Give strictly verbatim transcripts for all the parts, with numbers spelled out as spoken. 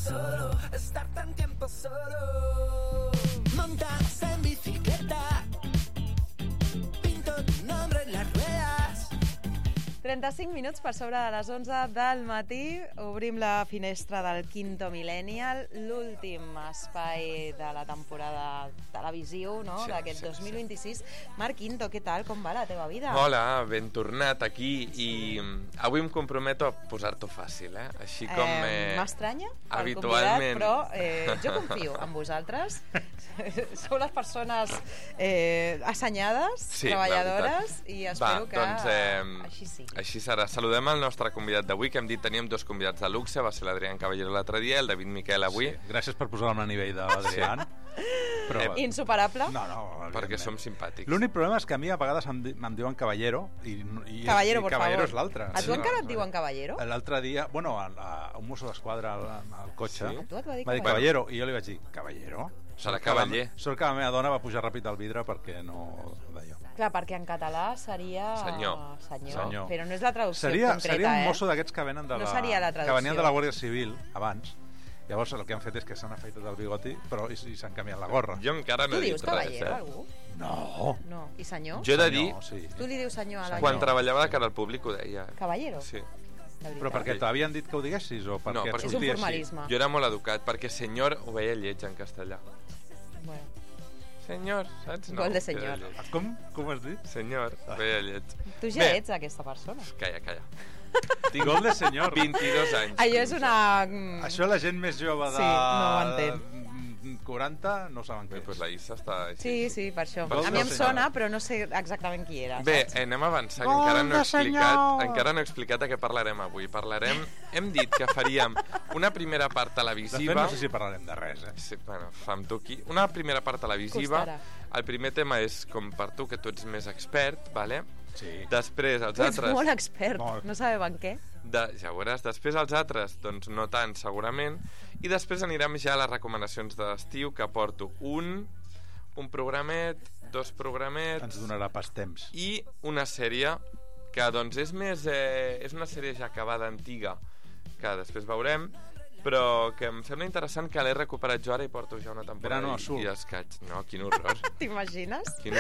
solo, estar tan tiempo solo. Montas en bicicleta, pinto tu nombre en las ruedas. trenta-cinc minuts per sobre de les onze del matí. Obrim la finestra del Quinto Millennial, l'últim espai de la temporada televisiu, no? Sí, d'aquest sí, dos mil vint-i-sis. sí. Marc Quinto, què tal? Com va la teva vida? Hola, ben tornat aquí i avui em comprometo a posar-t'ho fàcil, eh? Així com... Eh, Eh, M'estranya el habitualment. convidat, però eh, jo confio en vosaltres. Sou les persones eh, assenyades, Sí, treballadores, i espero Va, que doncs, eh, així sigui. Així serà. Saludem el nostre convidat d'avui, que hem dit teníem dos convidats de luxe, va ser l'Adrián Caballero l'altre dia, el David Miquel avui. Sí, gràcies per posar-me a nivell de l'Adrián. Però... Eh, Insuperable? No, no, perquè som simpàtics. L'únic problema és que a mi a vegades em, di em diuen Caballero i, i, Caballero, i por Caballero favor. és l'altre. A tu encara et diuen Caballero? L'altre dia, bueno, a, a un mosso d'esquadra al, al cotxe Sí? A tu et va dir va dir Caballero? Caballero i jo li vaig dir, Caballero? Serà Sort que la- cavaller. Sort que la meva dona va pujar ràpid al vidre perquè no d'allò. Clar, perquè en català seria... Senyor. Senyor. Senyor. Però no és la traducció Seria, concreta, seria un eh? mosso d'aquests que venen de la, No seria la que traducció. venien de la Guàrdia Civil abans. Llavors el que han fet és que s'han afaitat el bigoti però i, i s'han canviat la gorra. Jo encara no Tu he dit dius res, caballero, eh? algú? No. No. I senyor? Jo he de dir, Senyor, sí. Tu li dius senyor a la quan gent? treballava de cara al públic ho deia. Caballero? Sí. De veritat? Però perquè t'havien dit que ho diguessis o perquè No, et perquè- És un sortia així? formalisme. Jo era molt educat, perquè senyor ho veia lleig en castellà. Bueno. Senyor, saps? Gol de queda senyor. lleig. Com? Com has dit? Senyor, ho veia lleig. Tu ja Bé, ets aquesta persona. Calla, calla. Gol de senyor. vint-i-dos anys. Allò és una... mm, Això la gent més jove de Sí, no ho entén. quaranta no saben què Bé, és. doncs la Issa està així. Sí, sí, per això. Gol A mi de em senyor. sona, però no sé exactament qui era. Bé, saps? eh, anem a avançar, que Gol encara no he de explicat, senyor! encara no he explicat de què parlarem avui. Parlarem, hem dit que faríem una primera part De fet, televisiva. no sé si parlarem de res, eh? Sí, bueno, fa amb tu aquí. Una primera part televisiva. Costarà. El primer tema és com per tu, que tu ets més expert, vale? Sí. Després els Tu ets altres... molt expert, Molt. no sabem en què. De, ja ho veuràs. Després els altres, doncs no tant, segurament. I després anirem ja a les recomanacions d'estiu, que porto un, un programet, dos programets... Ens donarà pas temps. I una sèrie que doncs és més eh, és una sèrie ja acabada, antiga, que després veurem, però que em sembla interessant, que l'he recuperat jo ara i porto ja una temporada Verano i, Azul. i escaig. No, quin horror. T'imagines? Quin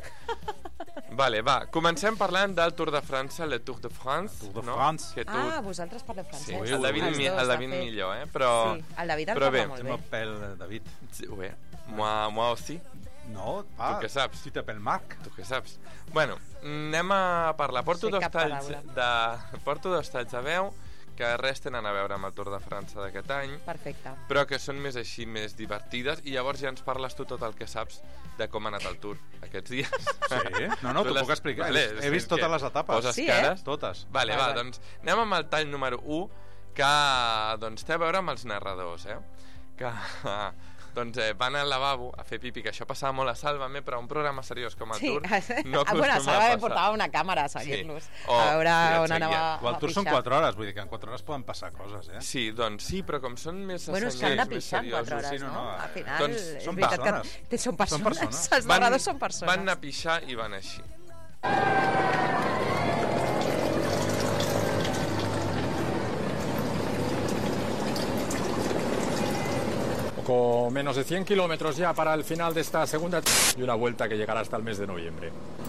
horror. Vale, va, comencem parlant del Tour de França, le Tour de France, Tour de no? France. Que tu... Ah, vosaltres parleu francès. Sí, Ui, el David, Els mi, dos, el de David fet. millor, eh? Però... Sí, el David el però parla bé, molt Té bé. el pèl, eh, David. Sí, bé. Moi, moi aussi. No, va. Tu què saps? Si té pèl Marc. Tu què saps? Bueno, anem a parlar. Porto Sé dos cap talls paraula. de... Porto dos talls de veu que res tenen a veure amb el Tour de França d'aquest any, Perfecte. però que són més així, més divertides, i llavors ja ens parles tu tot el que saps de com ha anat el Tour aquests dies. Sí? No, no, Tu t'ho les- puc explicar. Vale, He vist és totes que les etapes. Poses Sí, eh? cares. Totes. Vale, Vale, va, vale. doncs anem amb el tall número u, que doncs, té a veure amb els narradors, eh? Que doncs, eh, van al lavabo a fer pipi, que això passava molt a Sálvame, però un programa seriós com el Sí, Tour ah, bueno, no acostuma a a Sálvame passar. portava una càmera a seguir-los. Sí. O- A veure sí, et on seguia. anava O el a Tour són pixar. quatre hores, vull dir que en quatre hores poden passar coses, eh? Sí, doncs sí, però com són més Bueno, és que han de assenyats, més pixar en quatre seriosos, hores, sí, no, no? no, Al eh, final, doncs és són veritat persones. que... Són persones. Són persones. Els narradors són persones. Van anar a pixar i van així. Con menos de cien kilómetros ya para el final de esta segunda y una vuelta que llegará hasta el mes de noviembre.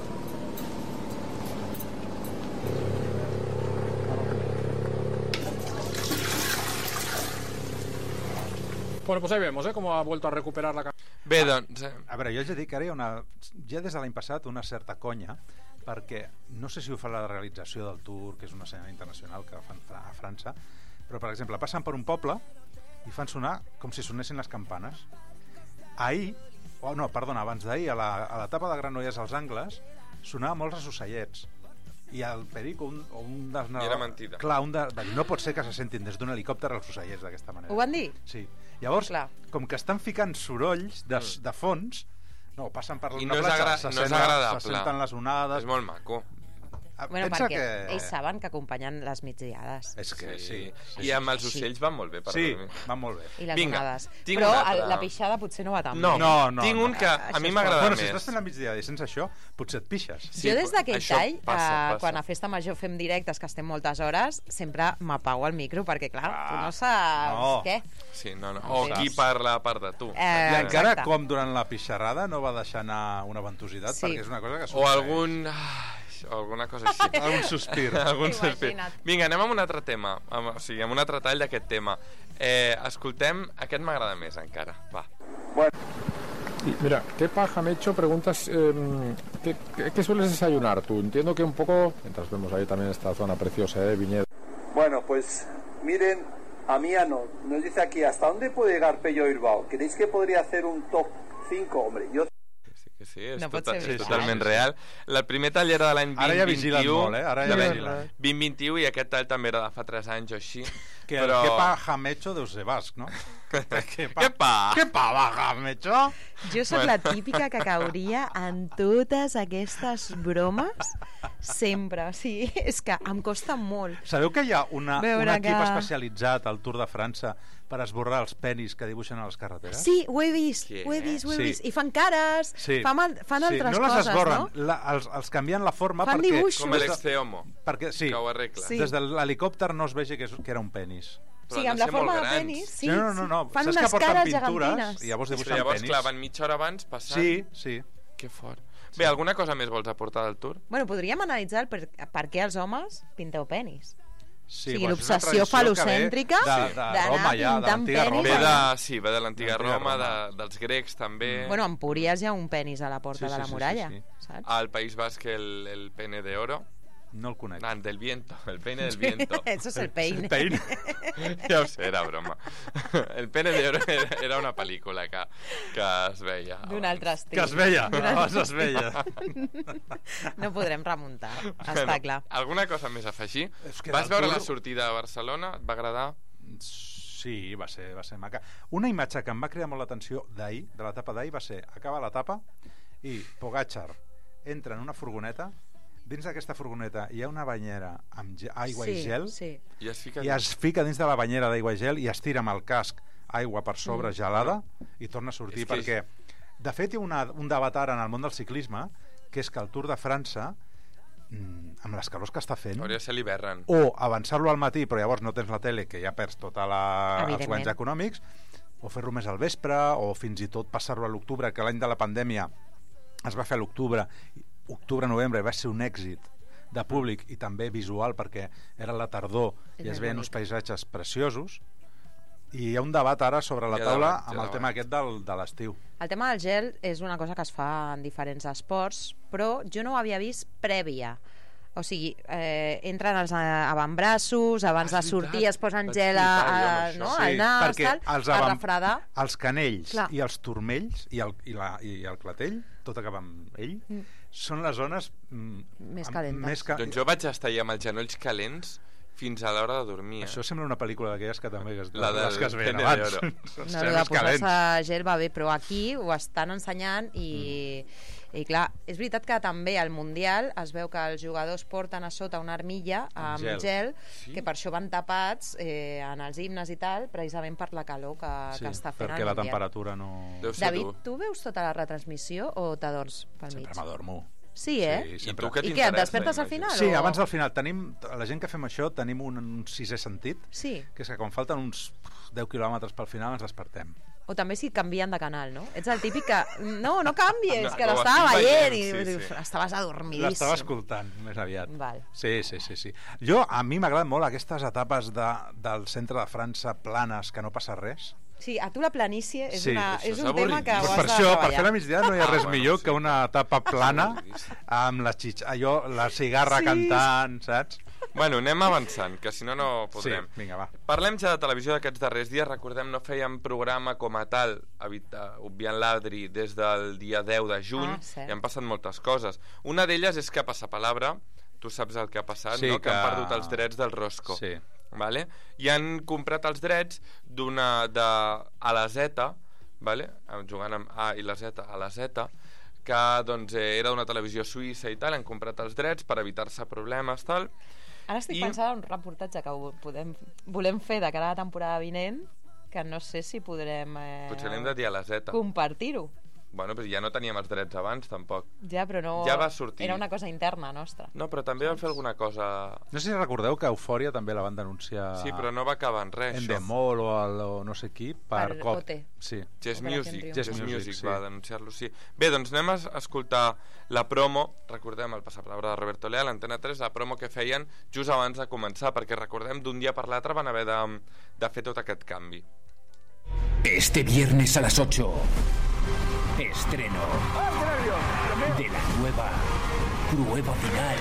Bueno, pues ahí vemos, ¿eh? Cómo ha vuelto a recuperar la... Bé, doncs... Eh, A veure, jo ja dic que ara hi ha una, ja des de l'any passat una certa conya, perquè no sé si ho fa la realització del Tour, que és una senyal internacional que fan fra- a França, però, per exemple, passen per un poble i fan sonar com si sonessin les campanes. Ahir, o no, perdona, abans d'ahir, a la- a l'etapa de Granollers als Angles, sonava molts ossellets. I el Peric, un, o un dels... I era mentida. Clar, un de, va dir, no pot ser que se sentin des d'un helicòpter els ossellets d'aquesta manera. Ho van dir? Sí. Llavors, Clar. com que estan ficant sorolls de, Mm. de fons, no, passen per I una no és platja, agra- se, no és senten, agradable. se senten les onades... és molt maco. Bueno, Pensa perquè que... ells saben que acompanyen les migdiades. És que sí. sí, I amb els ocells van molt bé, per Sí, dormir. van molt bé. I les Vinga, onades. tinc Però un altre. el- la pixada potser no va tan No, bé. No, no, tinc no. un que a Això mi és m'agrada Bueno, si més. estàs fent la migdiada i sense això, potser et pixes. Sí, jo des d'aquell això tall, passa, eh, passa. quan a Festa Major fem directes, que estem moltes hores, sempre m'apago el micro, perquè clar, Ah, tu no saps no. què. Sí, no, no. No O sé. qui parla a part de tu. Eh, I encara, exacte. com durant la pixarrada, no va deixar anar una ventositat, Sí. perquè és una cosa que O succeeix. algun... Ai, o alguna cosa així. Algun sospir. Algun sospir. Imagina't. Vinga, anem amb un altre tema. Amb, o sigui, amb un altre tall d'aquest tema. Eh, escoltem, aquest m'agrada més encara. Va. Y mira, ¿qué paja me he hecho? Preguntas, eh, ¿qué, qué, qué sueles desayunar tú? Entiendo que un poco, mientras vemos ahí también esta zona preciosa de viñedo. Bueno, pues miren, a Miano nos dice aquí, ¿hasta dónde puede llegar Pello Bilbao? ¿Creéis que podría hacer un top cinco? Hombre, yo... Sí que sí, és, No pot tota, ser és veritat. totalment Sí, sí, sí. real. El primer tall era de l'any Ara ja vint vigilen vint-vint-u. molt, eh? Ara ja de l'any vigilen. vint vint-u i aquest tall també era de fa tres anys o així. Que però... el que paja mecho deus ser basc, no? Què Què pa? Què pa baja mecho? Jo sóc la típica que cauria en totes aquestes bromes sempre. O sigui, és que em costa molt. Sabeu que hi ha una, Veure un equip que- especialitzat al Tour de França per esborrar els penis que dibuixen a les carreteres? Sí, ho he vist, Què? ho he vist, ho he Sí. vist. I fan cares, Sí. fan, mal, fan sí. altres no les coses, esborren, no? la, els, els canvien la forma Fan perquè... dibuixos. Com l'Exceomo, perquè sí, que ho arregla. Sí. des de l'helicòpter no es vegi que, és, que era un penis. O Però sigui, amb han de la ser forma molt de grans. penis, sí, no, no, no, no. sí. Fan Saps unes que porten cares pintures gegantines. i llavors Però dibuixen llavors, penis? clar, van mitja hora abans passant. Sí, sí. Que fort. Bé, alguna cosa més vols aportar del Tour? Bueno, podríem analitzar el per, per què els homes pinteu penis. Sí, O sigui, bueno, és una l'obsessió tradició que ve falocèntrica de, sí. de d'anar Roma, ja, de pintant l'antiga penis. Roma. Ve de, Home. sí, ve de l'antiga L'antiga Roma, de, Roma. dels grecs també. Bueno, a Empúries hi ha un penis a la porta Sí, de sí, la sí, muralla, sí, saps? Al País Basc el, el pene de oro. No el conec. Ah, del viento, el peine del viento. Eso es el peine. Peine. Ja ho sé, era broma. El pene de oro era, era una pel·lícula que, que es veia. D'un altre estil. Que es veia, abans es veia. No podrem remuntar, està Bueno, clar. Alguna cosa més a afegir? És que Vas del veure Tour- la sortida a Barcelona? Et va agradar? Sí, va ser, va ser maca. Una imatge que em va cridar molt l'atenció d'ahir, de l'etapa d'ahir, va ser acaba l'etapa i Pogacar entra en una furgoneta. Dins d'aquesta furgoneta hi ha una banyera amb ge- aigua sí, i gel Sí. I es fica... i es fica dins de la banyera d'aigua i gel i es tira amb el casc aigua per sobre gelada i torna a sortir És que perquè de fet hi ha una, un debat ara en el món del ciclisme que és que el Tour de França mm, amb les calors que està fent Hauria de ser l'hivern. o avançar-lo al matí però llavors no tens la tele que ja perds tots els Evidentment. guanys econòmics o fer-lo més al vespre o fins i tot passar-lo a l'octubre que l'any de la pandèmia es va fer a l'octubre octubre-novembre va ser un èxit de públic i també visual perquè era la tardor És i es més veien bonic. uns paisatges preciosos i hi ha un debat ara sobre la Hi ha taula debat, hi ha amb el debat. tema aquest del, de l'estiu. El tema del gel és una cosa que es fa en diferents esports, però jo no ho havia vist prèvia. O sigui, eh, entren els eh, avantbraços, abans Ah, de és sortir veritat. es posen Vaig gel a, flipar jo amb a, això. no? Sí, al nas, perquè tal, els a avant- refredar. Els canells Clar. i els turmells i el, i, la, i el clatell, tot acaba amb ell, Mm. són les zones mm, Més amb- calentes. Més ca... Doncs jo vaig estar allà amb els genolls calents fins a l'hora de dormir. Eh? Això sembla una pel·lícula d'aquelles que també es, La del les que es veien Pene abans. d'Oro. Són No, ceres de posar-se calents. gel va bé, però aquí ho estan ensenyant i, mm. i clar, és veritat que també al Mundial es veu que els jugadors porten a sota una armilla amb gel. gel, Sí? que per això van tapats eh, en els himnes i tal, precisament per la calor que, Sí, que està fent perquè el la Mundial. temperatura no... Deu ser David, dur. tu veus tota la retransmissió o t'adorms pel mig? Sempre m'adormo. Sí, eh? Sí, I sempre. tu què I què, et t'interessa, despertes al imagino? final? Sí, o- abans del final. Tenim, la gent que fem això tenim un, un sisè sentit, Sí, que és que quan falten uns deu quilòmetres pel final ens despertem. o també si et canvien de canal, no? Ets el típic que... No, no canvies, No, que no, ho l'estava estic veient veient, i sí, dius, sí. estaves adormidíssim. L'estava escoltant, més aviat. Val. Sí, sí, sí, sí. Jo, a mi m'agraden molt aquestes etapes de, del centre de França planes, que no passa res. Sí, a tu la planícia és, Sí, una, això és és un tema que ho avorridíssim. has Per de això, per treballar. fer la migdiada no hi ha Ah, res bueno, millor sí. que una etapa plana avorridíssim. amb la xitxa, allò, la cigarra Sí. cantant, saps? Bueno, anem avançant, que si no, no podrem. Sí, vinga, va. Parlem ja de televisió d'aquests darrers dies. Recordem, no fèiem programa com a tal, evita- obviant l'Adri, des del dia deu de juny. Ah, cert. I han passat moltes coses. Una d'elles és que passa palabra. Tu saps el que ha passat, Sí, no? Que... que- han perdut els drets del Rosco. Sí. Vale? I han comprat els drets d'una... de... a la Z, vale? Jugant amb A i la Z a la Z, que doncs, eh, era d'una televisió suïssa i tal, han comprat els drets per evitar-se problemes, tal. Ara estic I... pensant en un reportatge que podem, volem fer de cara a la temporada vinent, que no sé si podrem eh, Potser l'hem de dir a la Z. compartir-ho. Bueno, però ja no teníem els drets abans, tampoc. Ja, però no... Ja va sortir. Era una cosa interna nostra. No, però també van fer alguna cosa... No sé si recordeu que Eufòria també la van denunciar... Sí, però no va acabar en res, en això. Endemol o, el, o no sé qui, per, Per cop. O T. Sí. Jazz Operación Music, Triunfo. Jazz Jazz Music, Music, va sí. denunciar-lo, sí. Bé, doncs anem a escoltar la promo, recordem el passapalabra de Roberto Leal, l'Antena tres, la promo que feien just abans de començar, perquè recordem d'un dia per l'altre van haver de, de fer tot aquest canvi. Este viernes a las ocho, estreno de la nueva prueba final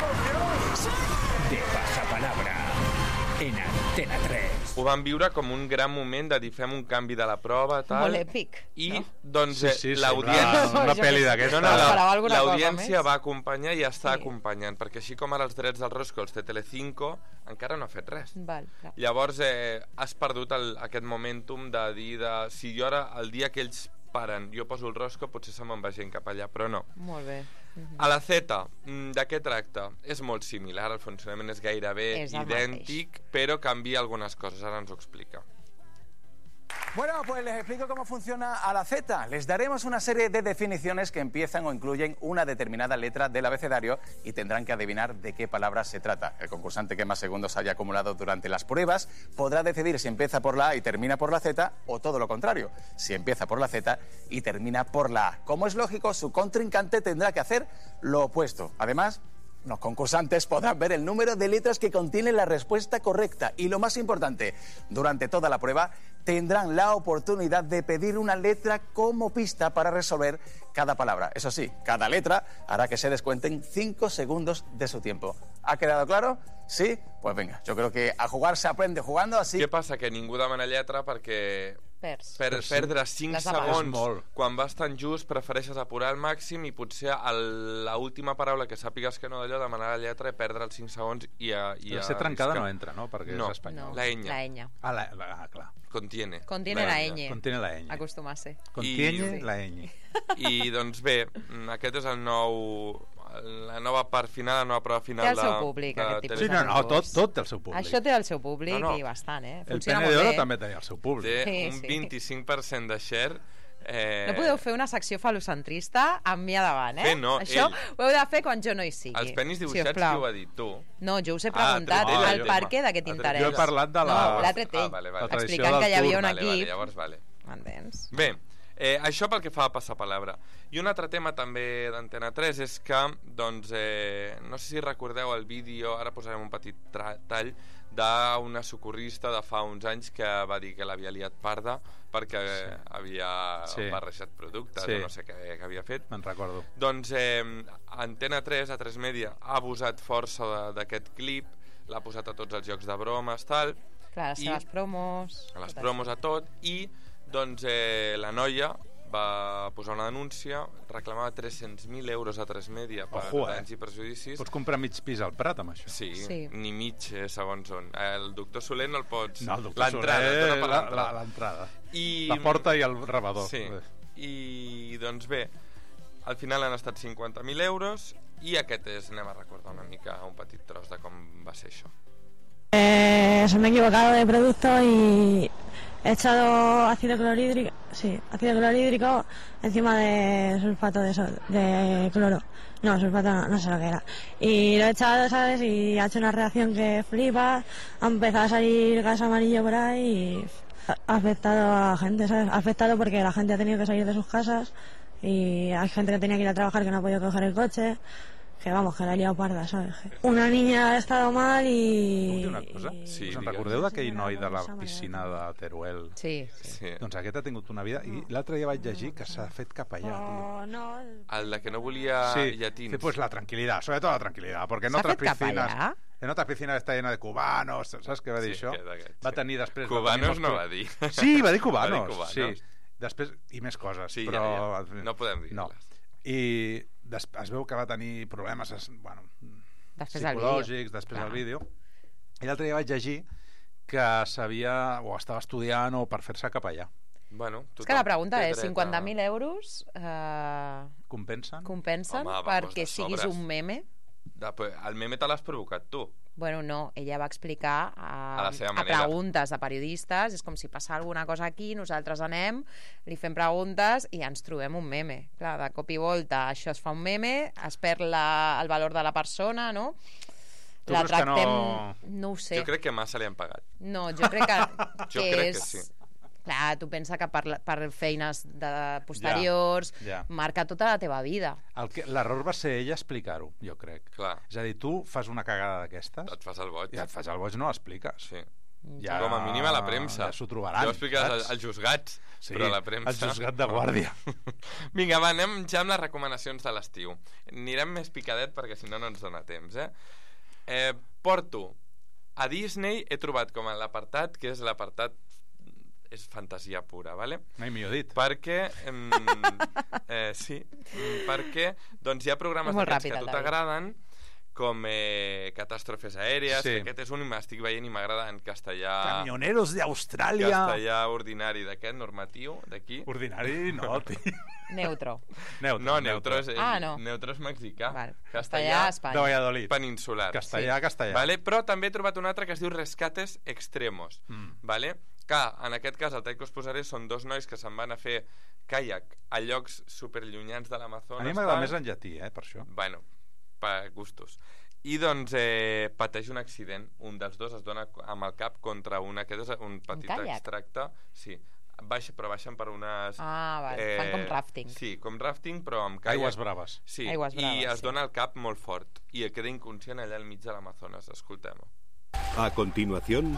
de Pasapalabra en Antena tres. Ho van viure com un gran moment de dir fem un canvi de la prova, tal. Molt èpic, I, no? doncs, Sí, eh, sí, l'audiència... sembla una Jo pel·li que sé. d'aquesta. No, no, la- Esperava alguna cosa l'audiència més. va acompanyar i està Sí. acompanyant, perquè així com ara els drets del Rosco els té Telecinco, encara no ha fet res. Val, clar. Llavors eh, has perdut el, aquest momentum de dir de, si jo ara, el dia que ells paren, jo poso el Rosco, potser se me'n va gent cap allà, però no. Molt bé. Mhm. A la Z, mm, de què tracta? És molt similar, el funcionament és gairebé És el idèntic, però canvia algunes coses, ara ens ho explica. Bueno, pues les explico cómo funciona a la Z. Les daremos una serie de definiciones que empiezan o incluyen una determinada letra del abecedario y tendrán que adivinar de qué palabra se trata. El concursante que más segundos haya acumulado durante las pruebas podrá decidir si empieza por la A y termina por la Z o todo lo contrario, si empieza por la Z y termina por la A. Como es lógico, su contrincante tendrá que hacer lo opuesto. Además, los concursantes podrán ver el número de letras que contiene la respuesta correcta y, lo más importante, durante toda la prueba tendrán la oportunidad de pedir una letra como pista para resolver cada palabra. Eso sí, cada letra hará que se descuenten cinco segundos de su tiempo. ¿Ha quedado claro? ¿Sí? Pues venga, yo creo que a jugar se aprende jugando, así... Què passa? Que ningú demana lletra perquè Perds. per, perdre cinc Les apagues. segons Molt. quan vas tan just prefereixes apurar al màxim i potser el, la última paraula que sàpigues que no d'allò, demanar la lletra i perdre els cinc segons i a, i La a C trencada arriscar. no entra, no? Perquè No. és espanyol. No, La enya. La enya. Ah, la, la, ah, clar. Contiene. Contiene la ñ. Contiene la ñ. Acostuma a ser. Contiene I- la ñ. I doncs bé, mm, aquest és el nou la nova part final, la nova prova final Té el seu de, públic, de aquest tipus Sí, Tele- no, no, tot, tot té el seu públic. Això té el seu públic No, no. i bastant, eh? El Funciona Pene molt d'Oro bé. també tenia el seu públic. Té Sí, un sí. vint-i-cinc per cent de share. Eh, No podeu fer una secció falocentrista amb mi a davant, eh? Fer no, Això ell. ho heu de fer quan jo no hi sigui. Els penis dibuixats qui sisplau. ho ha dit, tu? No, jo us he Ah, preguntat tret ell, el el per tema. què d'aquest Ha tret interès. ell. Jo he parlat de la- No, l'ha tret ell. Ah, vale, vale. La tradició Explicant que hi del havia tour. un Vale, vale, equip. llavors vale. M'entens? Bé, eh, això pel que fa a Passapalabra. I un altre tema també d'Antena tres és que, doncs, eh, no sé si recordeu el vídeo, ara posarem un petit tra- tall, d'una socorrista de fa uns anys que va dir que l'havia liat parda perquè sí. havia Sí. barrejat productes Sí. o no sé què, què havia fet. Me'n recordo. Doncs eh, Antena tres, a tres Media, ha abusat força de- d'aquest clip, l'ha posat a tots els jocs de bromes, tal, Clar, les I- seves promos... a les tot promos a tot, i doncs eh, la noia va posar una denúncia, reclamava tres-cents mil euros a tres Media per Ojo, eh? danys i prejudicis. Pots comprar mig pis al Prat amb això. Sí, Sí. ni mig, eh, segons on. El doctor Soler no el pots... No, el doctor L'entrada, Soler, et dona per la- l'entrada. la- l'entrada. I... La porta i el rebedor. Sí, i doncs bé, al final han estat cinquanta mil euros i aquest és, anem a recordar una mica un petit tros de com va ser això. Eh, se me he equivocado de producto y he echado ácido clorhídrico, sí, ácido clorhídrico encima de sulfato de, so- de cloro. No, sulfato no, no sé lo que era. Y lo he echado, ¿sabes? Y ha hecho una reacción que flipa, ha empezado a salir gas amarillo por ahí y ha afectado a la gente, ¿sabes? Ha afectado porque la gente ha tenido que salir de sus casas y hay gente que tenía que ir a trabajar que no ha podido coger el coche. Que vamos, que la he liado parda, ¿sabes? Una niña ha estado mal i... Puc dir una cosa? Sí, Us en digues. recordeu d'aquell noi de la piscina de Teruel? Sí, sí. Sí. Doncs aquest ha tingut una vida... I l'altre dia vaig llegir que s'ha fet cap allà, tio. Oh, no, El de que no volia Sí, llatins. sí, pues la tranquilidad, sobre todo la tranquilidad, porque en ¿Se ha otras fet cap piscinas... allà? En otras piscinas está llena de cubanos, ¿sabes què va dir Sí, això? que d'aquest, Va sí. tenir després... Cubanos va tenir no molts- va dir. Sí, va dir cubanos, Va dir cubanos. sí. Després, i més coses, Sí, però... ja, ja. No podem dir-les. No. I des, es veu que va tenir problemes, es, bueno, Després del psicològics, vídeo. després Clar. del vídeo. I l'altre dia vaig llegir que sabia o estava estudiant o per fer-se capellà. Bueno, és que la pregunta és, cinquanta mil euros eh, compensen, compensen Home, perquè vamos, de siguis sobres. un meme? De, el meme te l'has provocat tu. Bueno, no, ella va explicar a, A la seva a manera. preguntes de periodistes, és com si passa alguna cosa aquí, nosaltres anem, li fem preguntes i ens trobem un meme. Clar, de cop i volta això es fa un meme, es perd la, el valor de la persona, no? Tu La creus que tractem... no- No ho sé. Jo crec que massa li han pagat. No, jo crec que, Jo que crec és... que sí. Clar, tu pensa que per, per feines de posteriors Ja, ja. marca tota la teva vida. El que- L'error va ser ella explicar-ho, jo crec. Clar. És a dir, tu fas una cagada d'aquestes... Et fas el boig. I et fas el boig, no l'expliques. Sí. Ja, Com a mínim a la premsa. Ja s'ho trobaran. Jo ho expliques saps? als, als juzgats, Sí, però a la premsa... al juzgat de guàrdia. Vinga, va, anem ja amb les recomanacions de l'estiu. Anirem més picadet perquè si no no ens dona temps, eh? eh porto a Disney, he trobat com a l'apartat, que és l'apartat és fantasia pura, vale? Mai millor dit. Perquè, em, eh, sí, mm, perquè doncs hi ha programes Molt d'aquests ràpid, que a tu el David. t'agraden, com eh, catàstrofes aèries, Sí. que aquest és un, m'estic veient i m'agrada en castellà... Camioneros de Austràlia. Castellà ordinari d'aquest, normatiu, d'aquí. Ordinari, no, tio. Neutro. Neutro, No, neutro és, Ah, no. neutro és mexicà. Vale. Castellà, Castellà, Espanya. De Valladolid. peninsular. Castellà, castellà. Vale? Però també he trobat un altre que es diu Rescates Extremos. Mm. Vale? Que en aquest cas el tall que us posaré són dos nois que se'n van a fer caiac a llocs superllunyans de l'Amazones. A mi m'agrada tal. més en llatí, eh, per això. Bueno, per gustos. I doncs eh, pateix un accident. Un dels dos es dona amb el cap contra una... Aquest és un petit caiac? extracte. Sí, baixa, però baixen per unes... Ah, vale. Fan com rafting. Sí, com rafting, però amb caiac. Aigües braves. Sí, Aigües i braves, es sí. dona el cap molt fort i queda inconscient allà al mig de l'Amazones. Escoltem-ho. A continuación,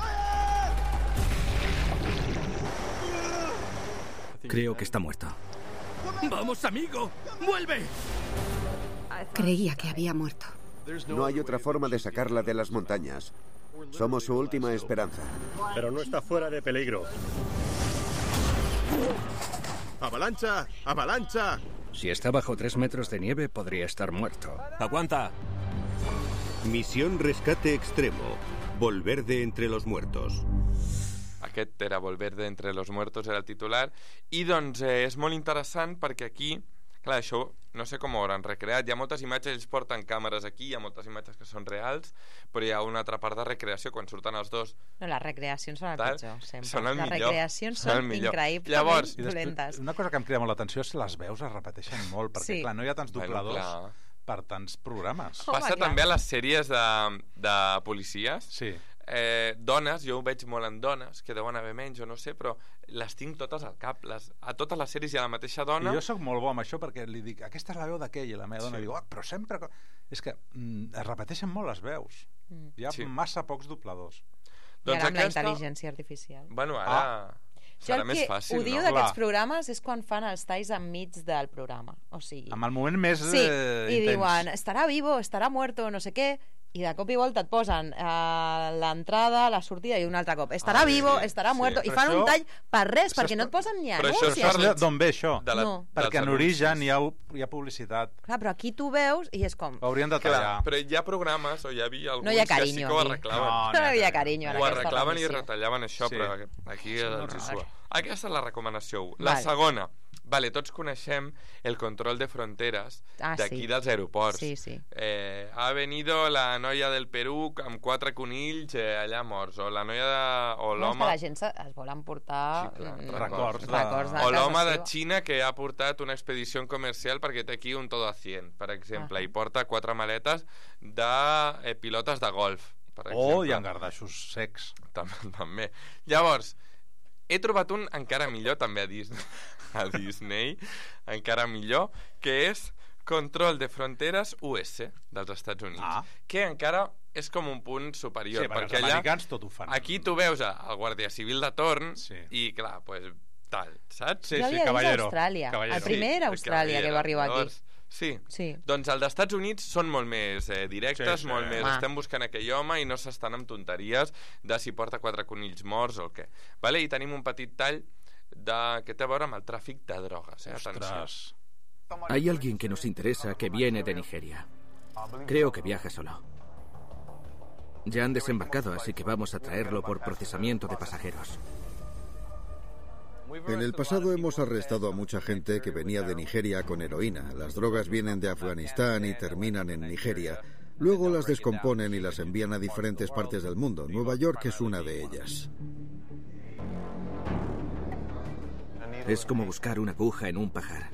Creo que está muerto. ¡Vamos, amigo! ¡Vuelve! Creía que había muerto. no hay otra forma de sacarla de las montañas. Somos su última esperanza. Pero no está fuera de peligro. ¡Avalancha! ¡Avalancha! Si está bajo tres metros de nieve, podría estar muerto. ¡Aguanta! Misión Rescate Extremo. Volver de entre los muertos. Aquest era Volver de entre los muertos, era el titular. I doncs eh, és molt interessant perquè aquí, clar, això no sé com ho hauran recreat. Hi ha moltes imatges, ells porten càmeres aquí, hi ha moltes imatges que són reals, però hi ha una altra part de recreació quan surten els dos. No, les recreacions són el Tal, pitjor, sempre. són el les millor, recreacions són el són millor. increïblement Llavors, I després, dolentes. una cosa que em crida molt l'atenció és que les veus es repeteixen molt, perquè Sí. clar, no hi ha tants Bueno, dobladors clar. per tants programes. Home, Passa clar. també a les sèries de, de policies. Sí. Eh, dones, jo ho veig molt en dones, que deuen haver menys o no sé, però les tinc totes al cap. Les, a totes les sèries hi ha la mateixa dona. I jo sóc molt bo amb això perquè li dic, aquesta és la veu d'aquell, i la meva dona Sí. diu, oh, però sempre... co-". És que mm, es repeteixen molt les veus. Mm. Hi ha Sí. massa pocs dobladors. I ara amb la intel·ligència artificial. Bueno, ara Ah. Jo serà el més que fàcil, odio no? d'aquests Clar. programes és quan fan els talls enmig del programa. O sigui, Amb el moment més sí, eh, i intens. diuen, estarà vivo, estarà muerto, no sé què, i de cop i volta et posen eh, l'entrada, la sortida i un altre cop. Estarà Ah, vivo, sí, estarà sí. muerto, i Però fan això- un tall per res, això perquè és no et posen ni però això és anuncis. per- Saps d'on ve això? De la, No. dels Perquè en anuncis. origen hi ha, hi ha publicitat. Clar, però aquí tu veus i és com... Ho haurien de Clar, tallar. però hi ha programes, o hi havia alguns No hi ha que sí carinyo que ho aquí. arreglaven. No, No hi ha carinyo en Ho aquesta arreglaven i remissió. retallaven això, Sí. però aquí Són els hi horrors. sua. Aquesta és la recomanació u. La Vale. segona, vale, tots coneixem el control de fronteres Ah, d'aquí sí. dels aeroports. Sí, sí. Eh, ha venido la noia del Perú amb quatre conills eh, allà morts, o la noia de... o No, és que l'home... la gent se- es vol emportar Sí, clar, mm, records de- records de O casa l'home de seva. Xina que ha portat una expedició comercial perquè té aquí un todo a cien, per exemple, Ah. i porta quatre maletes de eh, pilotes de golf, per exemple. O hi ha engardaixos secs. També, també. Llavors, he trobat un encara millor també a Disney, a Disney encara millor, que és Control de Fronteres U S dels Estats Units, Ah. que encara és com un punt superior, Sí, perquè perquè els allà americans tot ho fan. aquí tu veus el Guàrdia Civil de torn Sí. i clar, pues, tal, saps? Sí, Jo sí, havia vist caballero. Austràlia. Caballero. El primer era Sí, Austràlia, que va arribar aquí. Llavors, Sí. Sí. Doncs els d'Estats Units són molt més eh, directes, Sí, sí. molt més... Ah. Estem buscant aquell home i no s'estan amb tonteries de si porta quatre conills morts o el què. Vale? I tenim un petit tall de, que té a veure amb el tràfic de drogues. Eh? Atenció. Ostres. Hay alguien que nos interesa que viene de Nigeria. Creo que viaja solo. Ya han desembarcado, así que vamos a traerlo por procesamiento de pasajeros. En el pasado hemos arrestado a mucha gente que venía de Nigeria con heroína. Las drogas vienen de Afganistán y terminan en Nigeria. Luego las descomponen y las envían a diferentes partes del mundo. Nueva York es una de ellas. Es como buscar una aguja en un pajar.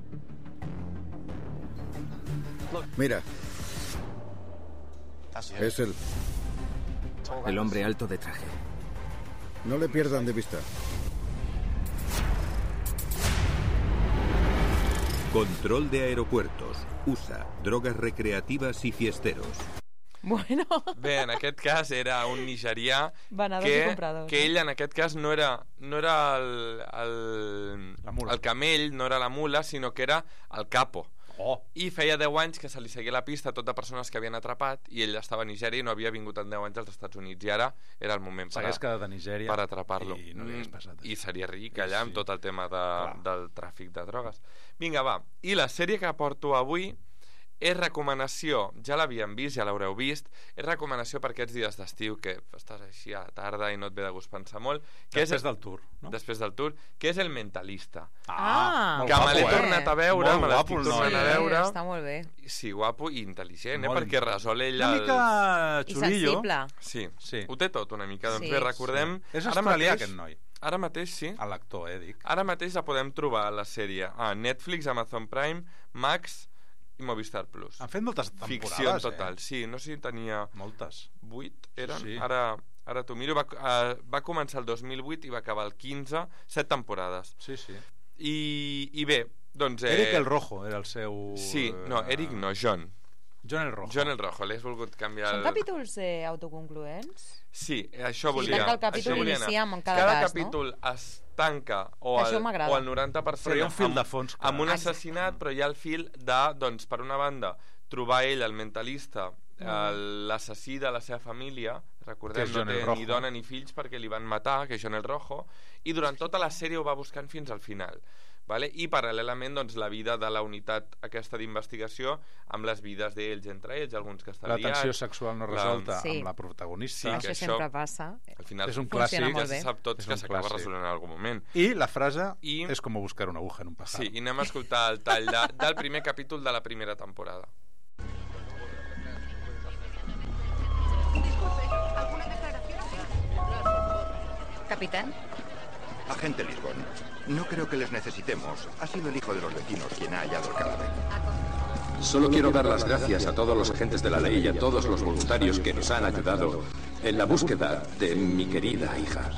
Mira. Es él. El hombre alto de traje. No le pierdan de vista. Control de aeropuertos, U S A, drogas recreativas i fiesteros. Bueno. Bé, en aquest cas era un nigerià Venedors que, i compradors. que ell en aquest cas no era, no era el, el, el camell, no era la mula, sinó que era el capo. Oh. I feia deu anys que se li seguia la pista a tota persones que havien atrapat i ell estava a Nigèria i no havia vingut en deu anys als Estats Units i ara era el moment per, S'hagués quedat a Nigèria per atrapar-lo i no li hagués passat. I seria ric allà Sí. amb tot el tema de, del tràfic de drogues. Vinga, va, i la sèrie que porto avui és recomanació, ja l'havíem vist, ja l'haureu vist, és recomanació per aquests dies d'estiu que estàs així a la tarda i no et ve de gust pensar molt. Que Després és, del tour, no? Després del tour, que és El Mentalista. Ah, que me l'he tornat a veure, Molt me l'estic guapo el tornant noi, a eh? veure. Està molt bé. Sí, guapo i intel·ligent, eh? Molt Perquè resol ell Una els... mica I xulillo. sensible. Sí, Sí. ho té tot una mica. Doncs Sí. bé, recordem... Sí. És ara australià, mateix- aquest noi. Ara mateix, sí. A l'actor, eh, dic. Ara mateix la podem trobar, la sèrie, a Netflix, Amazon Prime, Max i Movistar Plus. Han fet moltes temporades, Ficció en total, eh? sí. No sé si tenia... Moltes. vuit, eren? Sí, sí. Ara, ara t'ho miro. Va, uh, va començar el dos mil vuit i va acabar el quinze. Set temporades. Sí, sí. I, i bé, doncs... Eh, Eric el Rojo era el seu... Sí, no, Eric no, John. John el Rojo. John el Rojo, l'he volgut canviar... Són el... capítols eh, autoconcluents? Sí, això Sí, volia... perquè el capítol això volia anar. inicia amb cada Cada cas, no? capítol es tanca o Això el, m'agrada. o el noranta per cent Però hi ha un fil amb, de fons, clar. amb un Exacte. assassinat, però hi ha el fil de, doncs, per una banda, trobar ell, el mentalista, Mm. el- l'assassí de la seva família, Que recordem, és no John el té Rojo. ni dona ni fills perquè li van matar, que és John el Rojo, i durant tota la sèrie ho va buscant fins al final. Vale? I paral·lelament doncs, la vida de la unitat aquesta d'investigació amb les vides d'ells entre ells, alguns que estan La tensió liats, sexual no la- resolta Sí. amb la protagonista. Sí, que Això això- sempre passa. al final És un Funciona clàssic. molt ja bé. se sap tots És que un s'acaba clàssic. resolent en algun moment. I la frase I- és com buscar una aguja en un pajar. Sí, i anem a escoltar el tall de, del primer capítol de la primera temporada. Capitán. Agente Lisbon, no creo que les necesitemos. Ha sido el hijo de los vecinos quien ha hallado el cadáver. Solo quiero dar las gracias a todos los agentes de la ley y a todos los voluntarios que nos han ayudado en la búsqueda de mi querida hija.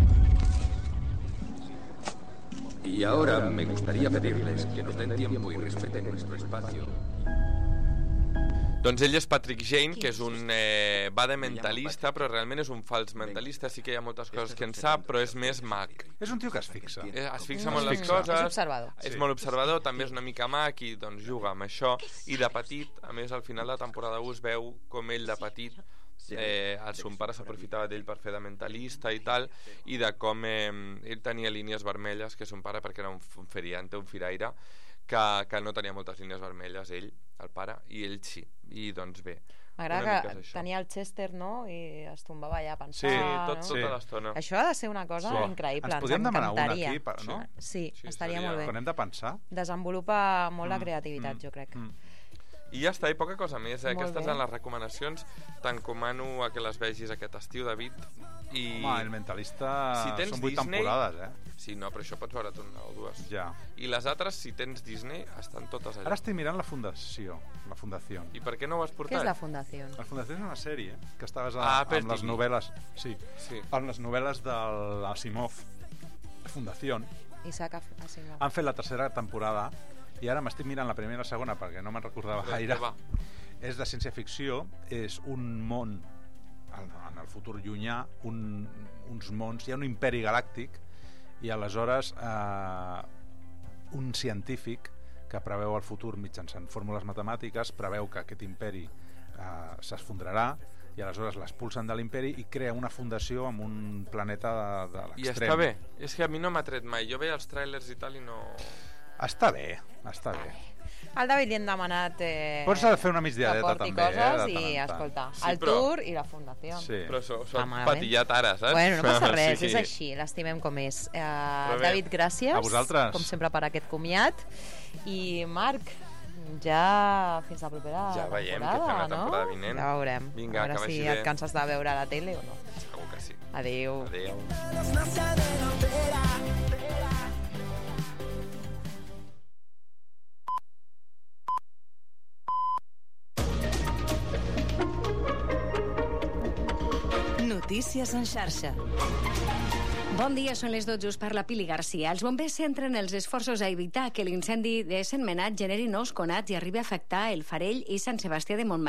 Y ahora me gustaría pedirles que nos den tiempo y respeten nuestro espacio. Doncs ell és Patrick Jane, que és un... Eh, va de mentalista, però realment és un fals mentalista. Sí que hi ha moltes coses que en sap, però és més mag. És un tio que es fixa. Eh, Es fixa Es molt en les fixa. coses. És observador. És Sí. molt observador, també és una mica mag i doncs juga amb això. I de petit, a més, al final de la temporada u es veu com ell de petit eh, el son pare s'aprofitava d'ell per fer de mentalista i tal, i de com eh, ell tenia línies vermelles, que son pare perquè era un, un feriante, un firaire, que, que no tenia moltes línies vermelles ell, el pare, i ell sí. I doncs bé, una M'agrada mica que és això. tenia el Chester, no?, i es tombava allà a pensar, Sí, tot, no? tota l'estona. Això ha de ser una cosa Sí. increïble, Ens ens podríem demanar una encantaria. aquí, per- no? Sí, Sí, estaria seria- molt bé. Quan hem de pensar... Desenvolupa molt la creativitat, jo crec. I ja està, i poca cosa més. Eh? Molt Aquestes bé. eren les recomanacions. T'encomano a que les vegis aquest estiu, David. I... Home, El Mentalista si tens són vuit Disney, temporades, eh? Sí, no, però això pots veure una o dues. Ja. I les altres, si tens Disney, estan totes allà. Ara estic mirant la Fundació. La Fundació. I per què no ho has Què portat? és la Fundació? La Fundació és una sèrie que està basada Ah, en per les T V. novel·les... Sí, Sí. en les novel·les de l'Asimov, Fundació. Isaac Asimov. Han fet la tercera temporada i ara m'estic mirant la primera i la segona perquè no me'n recordava De gaire. què va? És de ciència-ficció, és un món en en el futur llunyà, un, uns mons, hi ha un imperi galàctic i aleshores eh, un científic que preveu el futur mitjançant fórmules matemàtiques, preveu que aquest imperi eh, s'esfondrarà i aleshores l'expulsen de l'imperi i crea una fundació amb un planeta de, de I l'extrem. està bé. És que a mi no m'ha tret mai. Jo veia els tràilers i tal i no... Està bé, està bé. Al David li hem demanat eh, Pots fer una migdiadeta que porti també, coses eh, de tant i, en tant. escolta, Sí, el però- tour i la fundació. Sí. Però s'ho Ah, s'ho han malament. patillat ara, saps? Bueno, no passa res, Sí. és així, l'estimem com és. Eh, bé, David, gràcies. a vosaltres. Com sempre per aquest comiat. I Marc, ja fins la propera Ja veiem temporada, què fem la no? temporada vinent. Ja veurem. Vinga, a veure que si vagi bé. et canses de veure la tele o no. Segur que sí. Adéu. Adéu. Notícies en xarxa. Bon dia, són les dotze, us parla Pili Garcia. Els bombers centren els esforços a evitar que l'incendi de Sentmenat generi nous conats i arribi a afectar el Farell i Sant Sebastià de Montmajor.